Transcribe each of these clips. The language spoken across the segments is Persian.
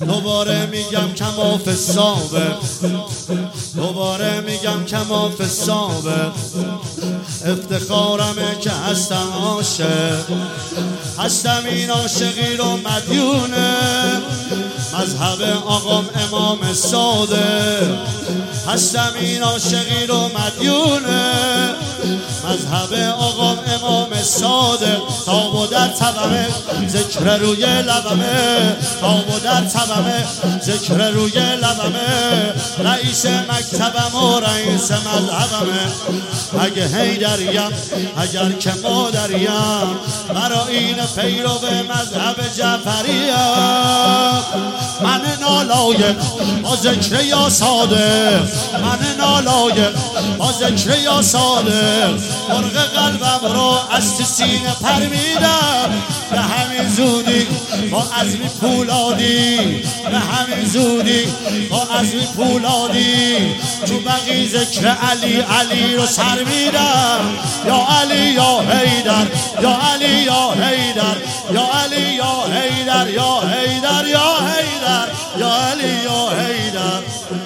دوباره میگم کماف سابق، دوباره میگم کماف سابق. افتخارمه که هستم عاشق، هستم این عاشقی رو مدیونه مذهب آقام امام صادق. هستم این عاشقی رو مدیونه مذهب آقام امام صادق. تاب و در تبمه ذکر روی لبمه، تاب و در تبمه ذکر روی لبمه. رئیس مکتبم و رئیس مذهبمه. اگه حیدریم اگر که مادریم، برا این پیرو مذهب جعفریم. من نالایق با ذکر یا صادق، من نالایق با ذکر یا صادق. مرغ قلبم رو از تو سینه پر میدم، به همین زودی با عزمی پولادی، به همین زودی با عزمی پولادی. تو بقی ذکر علی علی رو سر میدم. یا علی یا حیدر، یا علی یا حیدر، یا علی یا حیدر، یا حیدر یا حیدر، یا علی یا حیدر.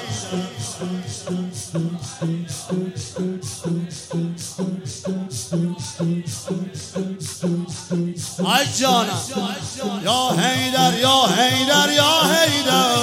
ای جانم یا حیدر یا حیدر یا حیدر.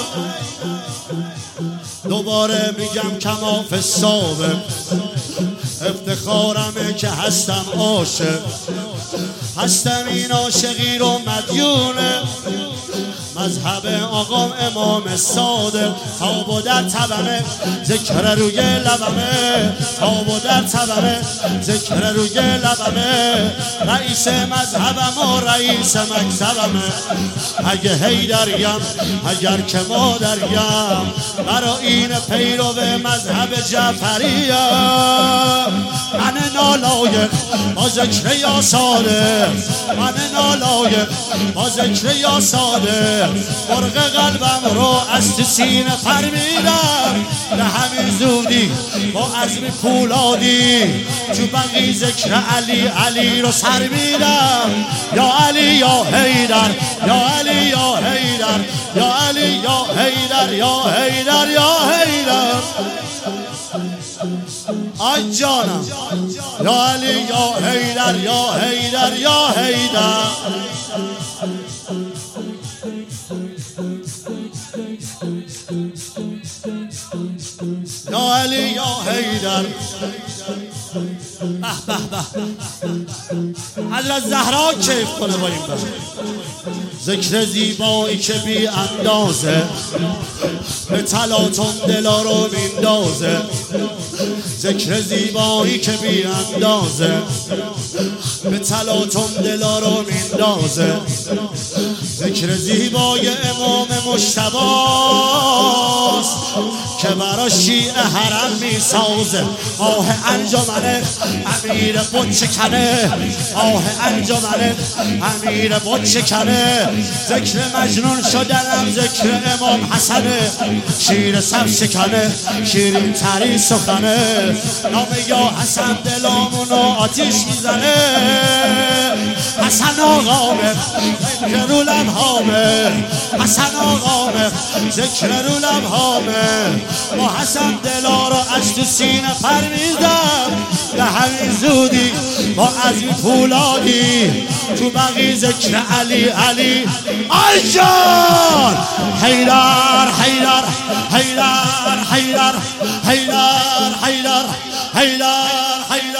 دوباره میگم کماف سابق، افتخارمه که هستم عاشق، هستم این عاشقی رو مدیونه مذهب آقام امام صادق. تاب و در تبمه ذکر روی لبمه، تاب و در تبمه ذکر روی لبمه. رئیس مذهبم و رئیس مکتبمه. اگه حیدریم اگر که مادریم، برا این پیرو مذهب جعفریم. من نالایق با ذکر یا صادق، من نالایق با ذکر یا صادق. مرغ قلبم رو از تو سینه پر میدم، به همین زودی با عزم پولادی. تو بقی ذکر علی علی رو سر میدم. یا علی یا حیدر، یا علی یا حیدر، یا علی یا حیدر، یا حیدر یا حیدر. آی جانم یا علی یا حیدر، یا حیدر یا حیدر. یا علی یا حیدر. به به به حضرت زهرا کیف کنه با این ذکر زیبایی که بی اندازه، به تلاطم دلا رو میندازه. ذکر زیبایی که بی اندازه، به تلاطم دلا رو میندازه. ذکر زیبای امام مجتبی که برا شیعه حرم میسازه. آه انجمن امیر بت شکنه، آه انجمن امیر بت شکنه. ذکر مجنون شدنم ذکر امام حسنه. شیر سب شکنه شیرین تری سخنه. نام یا حسن دلامونو آتیش میزنه. حسن آقامه ذکر رو لبهامه، حسن آقامه ذکر رو لبهامه. با حسن دلا رو از تو سینه پر میدم، به همین زودی با عزمی پولادی. تو بقی ذکر علی علی. آی جان حیدر حیدر حیدر حیدر حیدر حیدر حیدر حیدر.